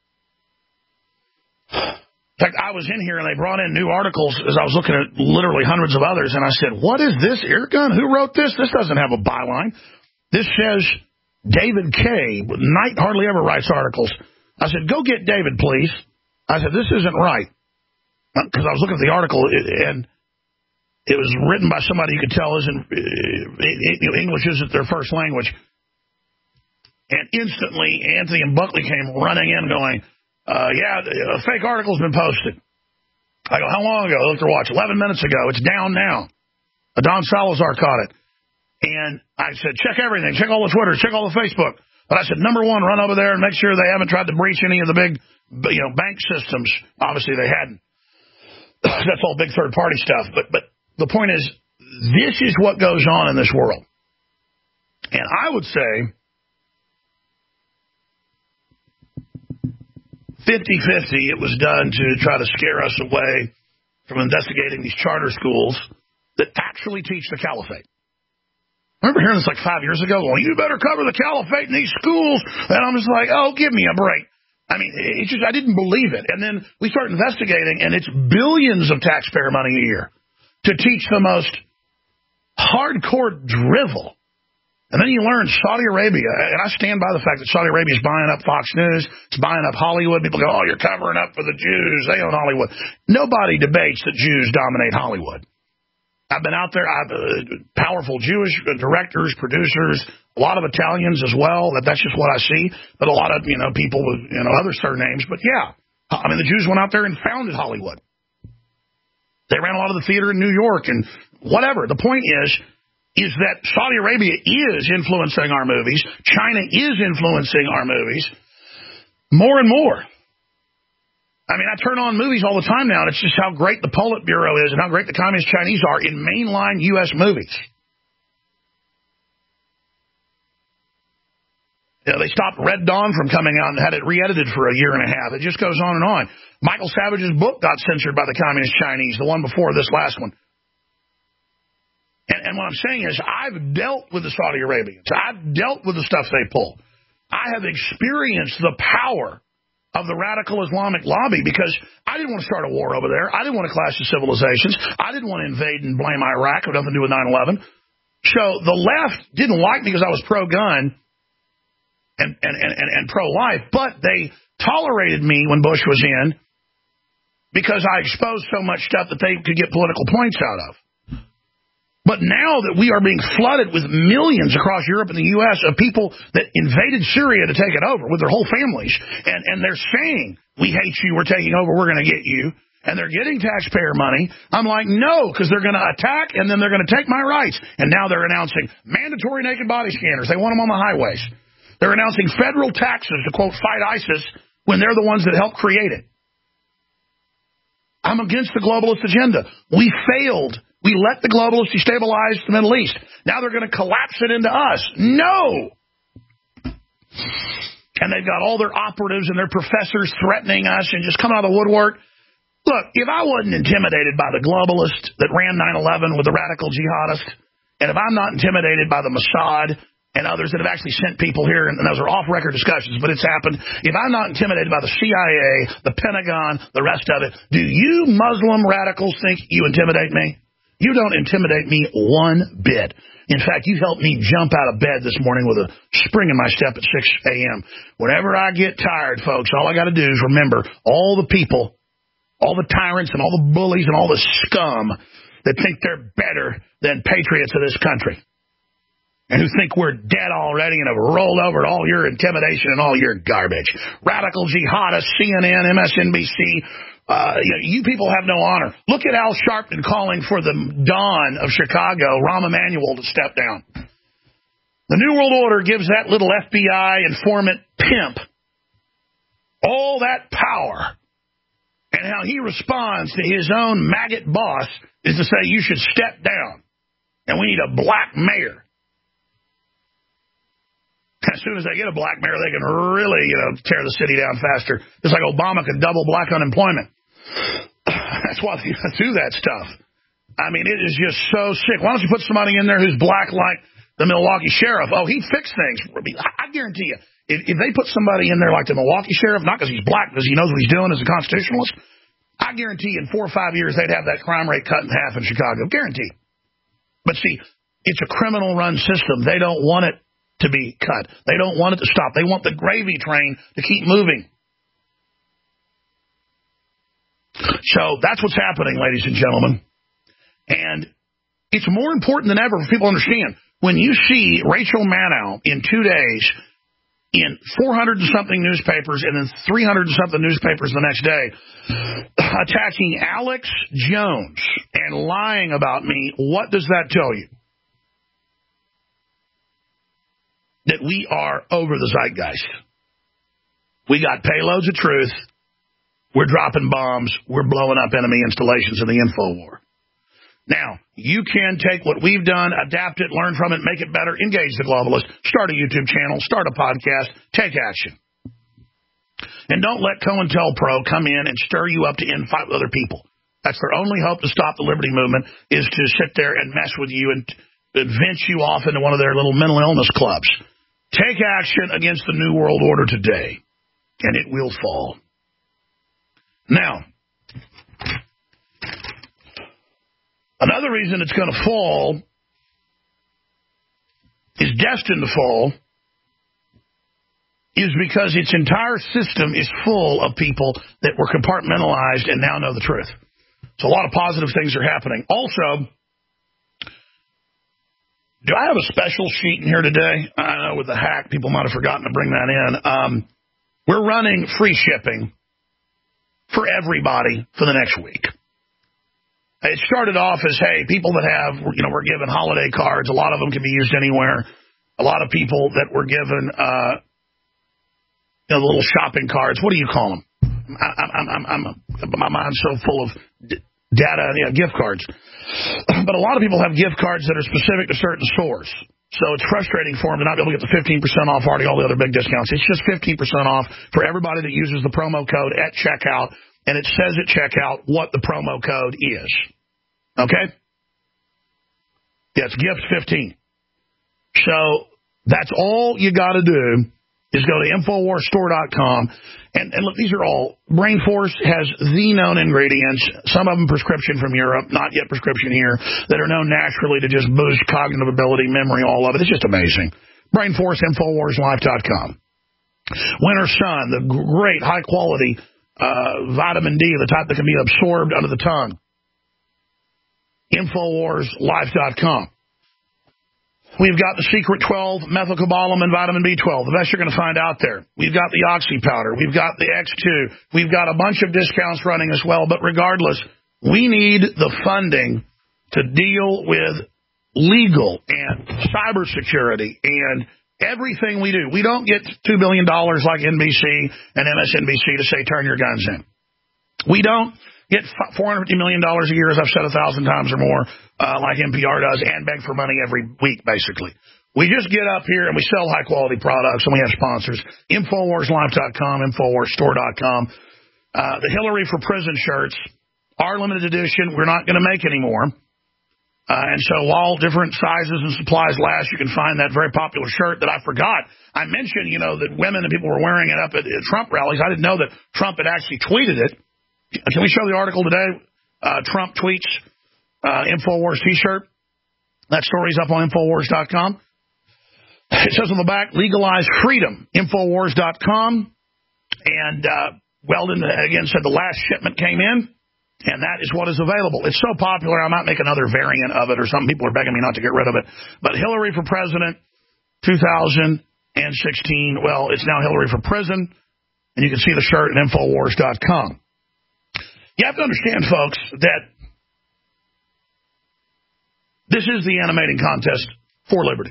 In fact, I was in here and they brought in new articles as I was looking at literally hundreds of others, and I said, what is this airgun? Who wrote this? This doesn't have a byline. This says David K. Knight hardly ever writes articles. I said, go get David, please. I said, this isn't right. Because I was looking at the article, and it was written by somebody you could tell English isn't their first language. And instantly, Anthony and Buckley came running in going, a fake article's been posted. I go, how long ago? I looked at watch. 11 minutes ago. It's down now. Don Salazar caught it. And I said, check everything. Check all the Twitter. Check all the Facebook. But I said, number one, run over there and make sure they haven't tried to breach any of the big, bank systems. Obviously, they hadn't. That's all big third-party stuff. But the point is, this is what goes on in this world. And I would say 50-50 it was done to try to scare us away from investigating these charter schools that actually teach the caliphate. I remember hearing this like 5 years ago, well, you better cover the caliphate in these schools. And I'm just like, oh, give me a break. I mean, I didn't believe it. And then we start investigating, and it's billions of taxpayer money a year to teach the most hardcore drivel. And then you learn Saudi Arabia, and I stand by the fact that Saudi Arabia is buying up Fox News, it's buying up Hollywood. People go, oh, you're covering up for the Jews. They own Hollywood. Nobody debates that Jews dominate Hollywood. I've been out there, powerful Jewish directors, producers, a lot of Italians as well. That's just what I see. But a lot of, people with, other surnames. But yeah, I mean, the Jews went out there and founded Hollywood. They ran a lot of the theater in New York and whatever. The point is that Saudi Arabia is influencing our movies. China is influencing our movies more and more. I mean, I turn on movies all the time now, and it's just how great the Politburo is and how great the Communist Chinese are in mainline U.S. movies. They stopped Red Dawn from coming out and had it re-edited for a year and a half. It just goes on and on. Michael Savage's book got censored by the Communist Chinese, the one before this last one. And what I'm saying is I've dealt with the Saudi Arabians. I've dealt with the stuff they pull. I have experienced the power of the radical Islamic lobby because I didn't want to start a war over there. I didn't want to clash the civilizations. I didn't want to invade and blame Iraq. It had nothing to do with 9/11. So the left didn't like me because I was pro-gun and pro-life, but they tolerated me when Bush was in because I exposed so much stuff that they could get political points out of. But now that we are being flooded with millions across Europe and the U.S. of people that invaded Syria to take it over with their whole families, and they're saying, we hate you, we're taking over, we're going to get you, and they're getting taxpayer money, I'm like, no, because they're going to attack, and then they're going to take my rights. And now they're announcing mandatory naked body scanners. They want them on the highways. They're announcing federal taxes to, quote, fight ISIS when they're the ones that helped create it. I'm against the globalist agenda. We failed. We let the globalists destabilize the Middle East. Now they're going to collapse it into us. No! And they've got all their operatives and their professors threatening us and just coming out of the woodwork. Look, if I wasn't intimidated by the globalists that ran 9/11 with the radical jihadists, and if I'm not intimidated by the Mossad and others that have actually sent people here, and those are off-record discussions, but it's happened. If I'm not intimidated by the CIA, the Pentagon, the rest of it, do you Muslim radicals think you intimidate me? You don't intimidate me one bit. In fact, you helped me jump out of bed this morning with a spring in my step at 6 a.m. Whenever I get tired, folks, all I got to do is remember all the people, all the tyrants and all the bullies and all the scum that think they're better than patriots of this country and who think we're dead already and have rolled over to all your intimidation and all your garbage. Radical jihadists, CNN, MSNBC, you people have no honor. Look at Al Sharpton calling for the Don of Chicago, Rahm Emanuel, to step down. The New World Order gives that little FBI informant pimp all that power. And how he responds to his own maggot boss is to say, you should step down. And we need a black mayor. As soon as they get a black mayor, they can really, tear the city down faster. Just like Obama could double black unemployment. That's why they do that stuff. I mean, it is just so sick. Why don't you put somebody in there who's black like the Milwaukee sheriff? Oh, he'd fix things. I guarantee you, if they put somebody in there like the Milwaukee sheriff, not because he's black, because he knows what he's doing as a constitutionalist, I guarantee in 4 or 5 years they'd have that crime rate cut in half in Chicago. Guarantee. But see, it's a criminal-run system. They don't want it to be cut. They don't want it to stop. They want the gravy train to keep moving. So that's what's happening, ladies and gentlemen. And it's more important than ever for people to understand. When you see Rachel Maddow in 2 days in 400 and something newspapers and then 300 and something newspapers the next day attacking Alex Jones and lying about me, what does that tell you? That we are over the zeitgeist. We got payloads of truth. We're dropping bombs. We're blowing up enemy installations in the info war. Now, you can take what we've done, adapt it, learn from it, make it better, engage the globalists, start a YouTube channel, start a podcast, take action. And don't let COINTELPRO come in and stir you up to infight with other people. That's their only hope to stop the liberty movement, is to sit there and mess with you and vent you off into one of their little mental illness clubs. Take action against the New World Order today, and it will fall. Now, another reason it's going to fall, is destined to fall, is because its entire system is full of people that were compartmentalized and now know the truth. So a lot of positive things are happening. Also, do I have a special sheet in here today? I know with the hack, people might have forgotten to bring that in. We're running free shipping for everybody for the next week. It started off as, hey, people that have, we're given holiday cards. A lot of them can be used anywhere. A lot of people that were given, the little shopping cards. What do you call them? My mind's so full of data, gift cards. But a lot of people have gift cards that are specific to certain stores. So it's frustrating for them to not be able to get the 15% off already, all the other big discounts. It's just 15% off for everybody that uses the promo code at checkout, and it says at checkout what the promo code is. Okay? Yeah, it's GIFT15. So that's all you got to do is go to InfoWarsStore.com. And look, these are all, Brain Force has the known ingredients, some of them prescription from Europe, not yet prescription here, that are known naturally to just boost cognitive ability, memory, all of it. It's just amazing. Brain Force, InfoWarsLife.com. Winter Sun, the great high-quality vitamin D, the type that can be absorbed under the tongue. InfoWarsLife.com. We've got the Secret 12, methylcobalamin, and vitamin B12, the best you're going to find out there. We've got the Oxy powder. We've got the X2. We've got a bunch of discounts running as well. But regardless, we need the funding to deal with legal and cybersecurity and everything we do. We don't get $2 billion like NBC and MSNBC to say, turn your guns in. We don't get $450 million a year, as I've said 1,000 times or more, like NPR does, and beg for money every week, basically. We just get up here and we sell high-quality products, and we have sponsors. InfoWarsLife.com, InfoWarsStore.com. The Hillary for Prison shirts are limited edition. We're not going to make any more. And so while different sizes and supplies last, you can find that very popular shirt that I forgot. I mentioned, that women and people were wearing it up at Trump rallies. I didn't know that Trump had actually tweeted it. Can we show the article today? Trump tweets InfoWars T-shirt. That story's up on InfoWars.com. It says on the back, legalize freedom, InfoWars.com. And Weldon, again, said the last shipment came in, and that is what is available. It's so popular, I might make another variant of it, or some people are begging me not to get rid of it. But Hillary for President 2016, well, it's now Hillary for Prison, and you can see the shirt at InfoWars.com. You have to understand, folks, that this is the animating contest for liberty.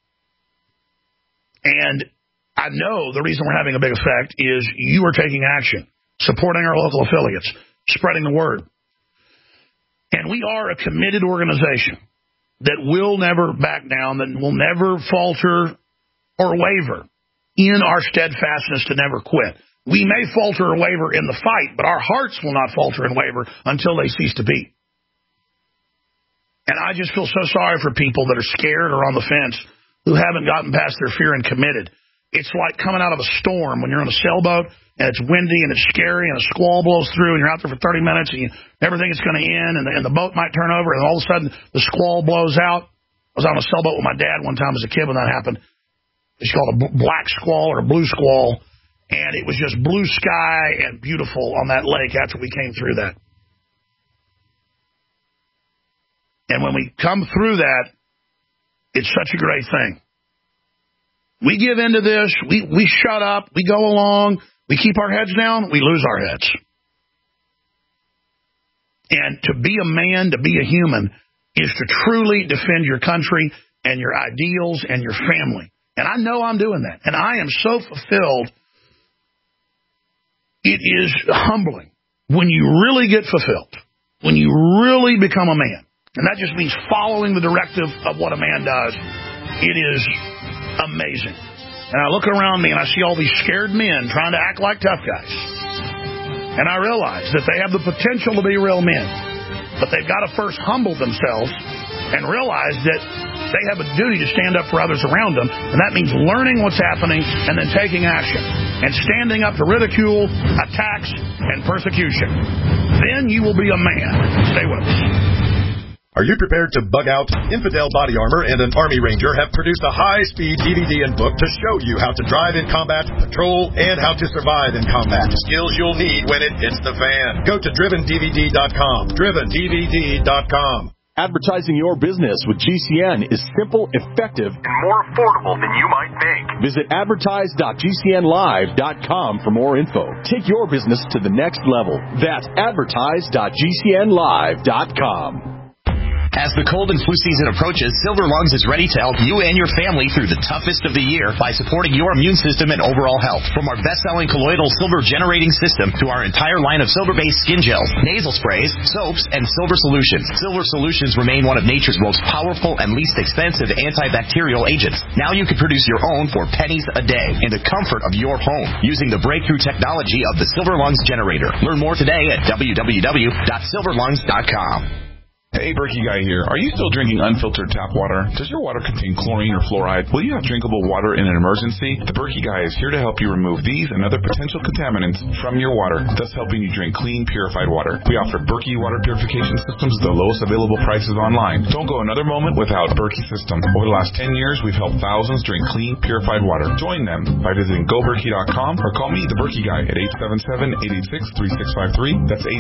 And I know the reason we're having a big effect is you are taking action, supporting our local affiliates, spreading the word. And we are a committed organization that will never back down, that will never falter or waver in our steadfastness to never quit. We may falter or waver in the fight, but our hearts will not falter and waver until they cease to beat. And I just feel so sorry for people that are scared or on the fence who haven't gotten past their fear and committed. It's like coming out of a storm when you're on a sailboat and it's windy and it's scary and a squall blows through and you're out there for 30 minutes and everything is going to end and the boat might turn over and all of a sudden the squall blows out. I was on a sailboat with my dad one time as a kid when that happened. It's called a black squall or a blue squall, and it was just blue sky and beautiful on that lake after we came through that. And when we come through that, it's such a great thing. We give into this, we shut up, we go along, we keep our heads down, we lose our heads. And to be a man, to be a human, is to truly defend your country and your ideals and your family. And I know I'm doing that. And I am so fulfilled. It is humbling when you really get fulfilled, when you really become a man. And that just means following the directive of what a man does. It is amazing. And I look around me and I see all these scared men trying to act like tough guys. And I realize that they have the potential to be real men. But they've got to first humble themselves and realize that they have a duty to stand up for others around them. And that means learning what's happening and then taking action. And standing up to ridicule, attacks, and persecution. Then you will be a man. Stay with us. Are you prepared to bug out? Infidel Body Armor and an Army Ranger have produced a high-speed DVD and book to show you how to drive in combat, patrol, and how to survive in combat. Skills you'll need when it hits the fan. Go to DrivenDVD.com. DrivenDVD.com. Advertising your business with GCN is simple, effective, and more affordable than you might think. Visit advertise.gcnlive.com for more info. Take your business to the next level. That's advertise.gcnlive.com. As the cold and flu season approaches, Silver Lungs is ready to help you and your family through the toughest of the year by supporting your immune system and overall health. From our best-selling colloidal silver generating system to our entire line of silver-based skin gels, nasal sprays, soaps, and silver solutions. Silver solutions remain one of nature's most powerful and least expensive antibacterial agents. Now you can produce your own for pennies a day in the comfort of your home using the breakthrough technology of the Silver Lungs generator. Learn more today at www.silverlungs.com. Hey, Berkey Guy here. Are you still drinking unfiltered tap water? Does your water contain chlorine or fluoride? Will you have drinkable water in an emergency? The Berkey Guy is here to help you remove these and other potential contaminants from your water, thus helping you drink clean, purified water. We offer Berkey water purification systems at the lowest available prices online. Don't go another moment without Berkey system. Over the last 10 years, we've helped thousands drink clean, purified water. Join them by visiting GoBerkey.com or call me, the Berkey Guy, at 877-886-3653. That's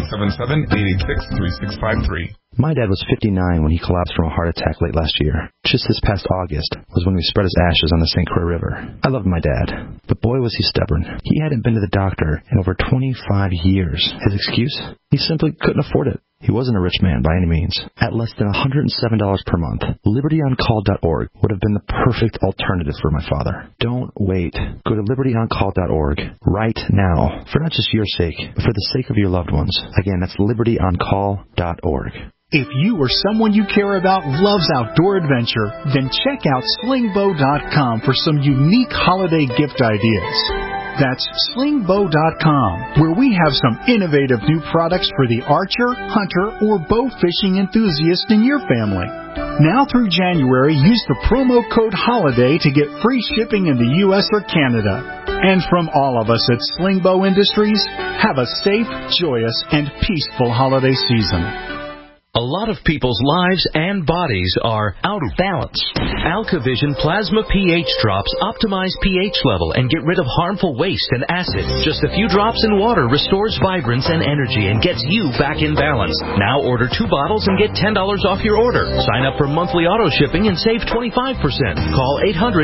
877-886-3653. My dad was 59 when he collapsed from a heart attack late last year. Just this past August was when we spread his ashes on the St. Croix River. I loved my dad, but boy was he stubborn. He hadn't been to the doctor in over 25 years. His excuse? He simply couldn't afford it. He wasn't a rich man by any means. At less than $107 per month, LibertyOnCall.org would have been the perfect alternative for my father. Don't wait. Go to LibertyOnCall.org right now, for not just your sake, but for the sake of your loved ones. Again, that's LibertyOnCall.org. If you or someone you care about loves outdoor adventure, then check out slingbow.com for some unique holiday gift ideas. That's slingbow.com, where we have some innovative new products for the archer, hunter, or bow fishing enthusiast in your family. Now through January, use the promo code HOLIDAY to get free shipping in the U.S. or Canada. And from all of us at Slingbow Industries, have a safe, joyous, and peaceful holiday season. A lot of people's lives and bodies are out of balance. AlkaVision Plasma pH drops optimize pH level and get rid of harmful waste and acid. Just a few drops in water restores vibrance and energy and gets you back in balance. Now order 2 bottles and get $10 off your order. Sign up for monthly auto shipping and save 25%. Call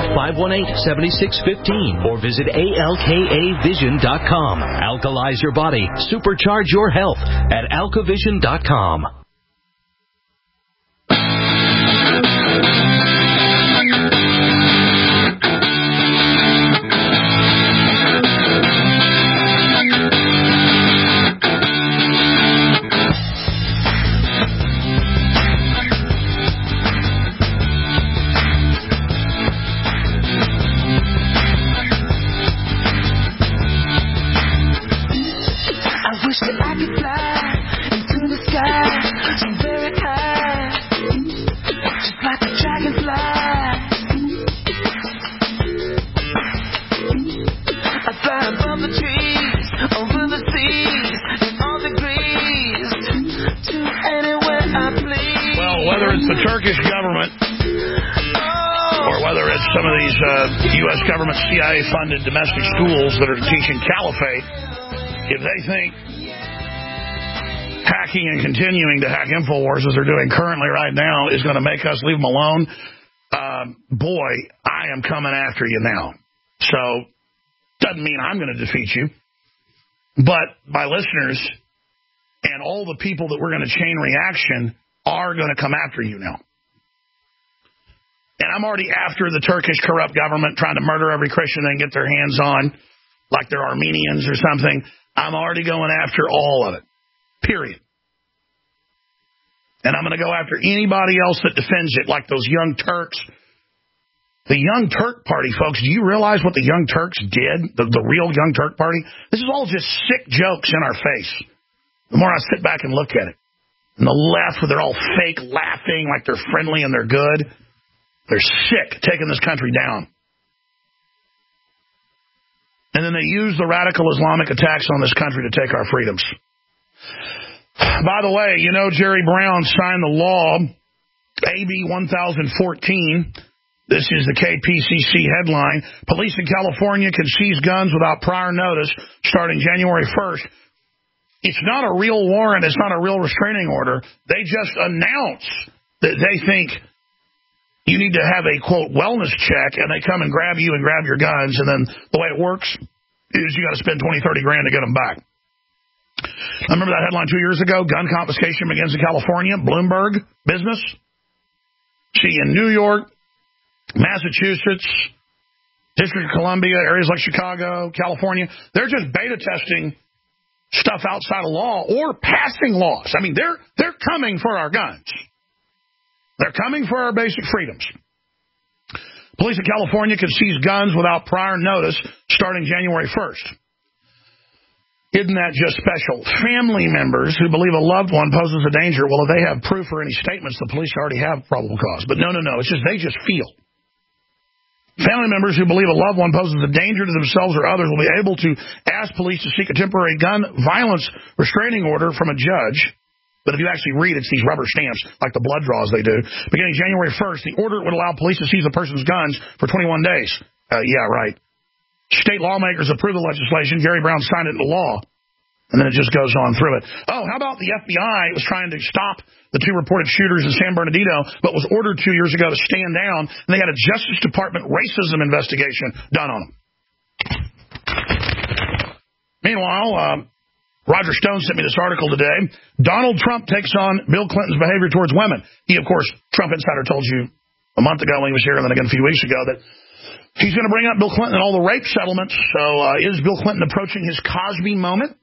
800-518-7615 or visit alkavision.com. Alkalize your body. Supercharge your health at alkavision.com. so very high, just like a dragonfly. I fly above the trees, over the seas, in all degrees, to anywhere I please. Well, whether it's the Turkish government or whether it's some of these U.S. government CIA-funded domestic schools that are teaching caliphate, if they think hacking and continuing to hack InfoWars as they're doing currently right now is going to make us leave them alone, boy, I am coming after you now. So, doesn't mean I'm going to defeat you, but my listeners and all the people that we're going to chain reaction are going to come after you now. And I'm already after the Turkish corrupt government trying to murder every Christian they can get their hands on, like they're Armenians or something. I'm already going after all of it, period. And I'm going to go after anybody else that defends it, like those Young Turks. The Young Turk Party, folks, do you realize what the Young Turks did, the real Young Turk Party? This is all just sick jokes in our face. The more I sit back and look at it. And the left, where they're all fake laughing like they're friendly and they're good. They're sick, taking this country down. And then they use the radical Islamic attacks on this country to take our freedoms. By the way, you know Jerry Brown signed the law, AB 1014. This is the KPCC headline. Police in California can seize guns without prior notice starting January 1st. It's not a real warrant. It's not a real restraining order. They just announce that they think you need to have a, quote, wellness check, and they come and grab you and grab your guns, and then the way it works is you got to spend $20, $30 grand to get them back. I remember that headline 2 years ago, gun confiscation begins in California, Bloomberg business. See, in New York, Massachusetts, District of Columbia, areas like Chicago, California, they're just beta testing stuff outside of law or passing laws. I mean, they're coming for our guns. They're coming for our basic freedoms. Police in California can seize guns without prior notice starting January 1st. Isn't that just special? Family members who believe a loved one poses a danger, well, if they have proof or any statements, the police already have probable cause. But no. It's just they just feel. Family members who believe a loved one poses a danger to themselves or others will be able to ask police to seek a temporary gun violence restraining order from a judge. But if you actually read, it's these rubber stamps, like the blood draws they do. Beginning January 1st, the order would allow police to seize a person's guns for 21 days. Yeah, right. State lawmakers approved the legislation. Jerry Brown signed it into law. And then it just goes on through it. Oh, how about the FBI was trying to stop the two reported shooters in San Bernardino, but was ordered 2 years ago to stand down, and they had a Justice Department racism investigation done on them. Meanwhile, Roger Stone sent me this article today. Donald Trump takes on Bill Clinton's behavior towards women. He, of course, Trump Insider told you a month ago when he was here, and then again a few weeks ago, that he's going to bring up Bill Clinton and all the rape settlements. So is Bill Clinton approaching his Cosby moment?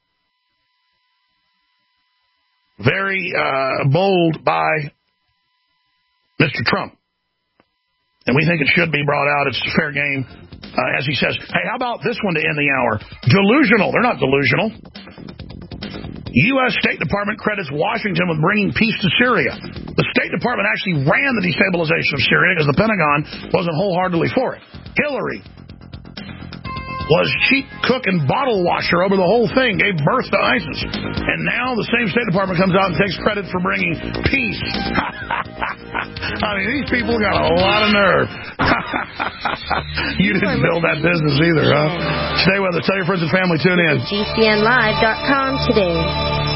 Very bold by Mr. Trump. And we think it should be brought out. It's fair game. As he says, hey, how about this one to end the hour? Delusional. They're not delusional. U.S. State Department credits Washington with bringing peace to Syria. The State Department actually ran the destabilization of Syria because the Pentagon wasn't wholeheartedly for it. Hillary was cheap cook and bottle washer over the whole thing, gave birth to ISIS. And now the same State Department comes out and takes credit for bringing peace. I mean, these people got a lot of nerve. You didn't build that business either, huh? Stay with us. Tell your friends and family. Tune in. GCNlive.com today.